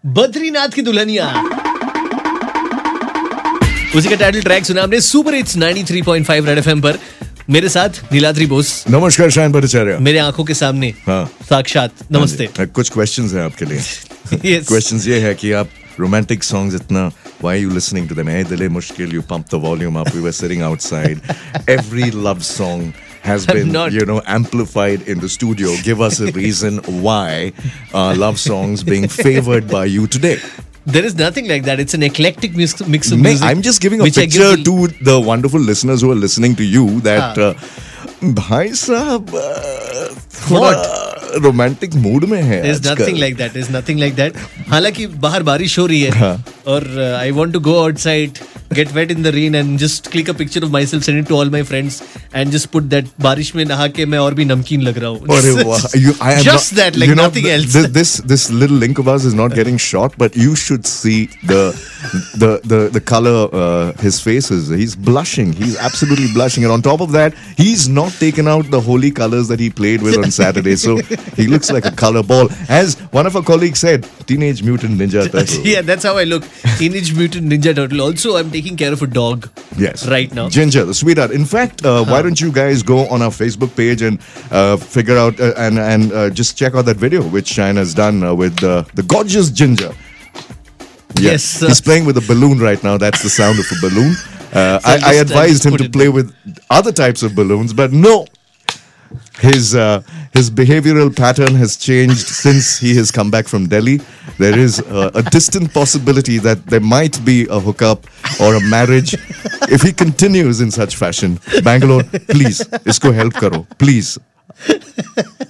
बद्रीनाथ की दुल्हनिया, उसी का टाइटल ट्रैक सुना आपने सुपर हिट्स 93.5 रेड एफएम पर। मेरे साथ नीलाद्री बोस। नमस्कार शायन भट्टाचार्य। मेरे आंखों के सामने साक्षात नमस्ते। कुछ क्वेश्चंस हैं आपके लिए। क्वेश्चंस ये है कि आप रोमांटिक सॉन्ग्स इतना why are you listening to them? Hey, dile mushkil, you pump the volume up. We were sitting outside. Every love song has been, amplified in the studio. Give us a reason why love songs being favored by you today. There is nothing like that. It's an eclectic mix of music. I'm just giving a picture to the wonderful listeners who are listening to you that भाई साहब थोड़ा romantic mood में है। There's nothing like that. There's nothing like that. हालांकि बाहर बारिश हो रही है और I want to go outside, get wet in the rain and just click a picture of myself, send it to all my friends and just put that बारिश में नहा के मैं और भी नमकीन लग रहा हूँ। अरे वाह! Just that, like nothing else. This little link of ours is not getting shot, but you should see the color his face is. He's blushing. He's absolutely blushing, and on top of that, he's not taken out the holy colors that he played with on Saturday. So he looks like a color ball. As one of our colleagues said, Teenage Mutant Ninja Turtle. Yeah, that's how I look. Teenage Mutant Ninja Turtle. Also, I'm taking care of a dog. Yes. Right now. Ginger, the sweetheart. In fact, why don't you guys go on our Facebook page and figure out and just check out that video which Shine has done with the gorgeous Ginger. Yes. He's playing with a balloon right now. That's the sound of a balloon. I advised him to play with other types of balloons, but no. His behavioral pattern has changed since he has come back from Delhi. There is a distant possibility that there might be a hookup or a marriage if he continues in such fashion. Bangalore, please, isko help karo, please.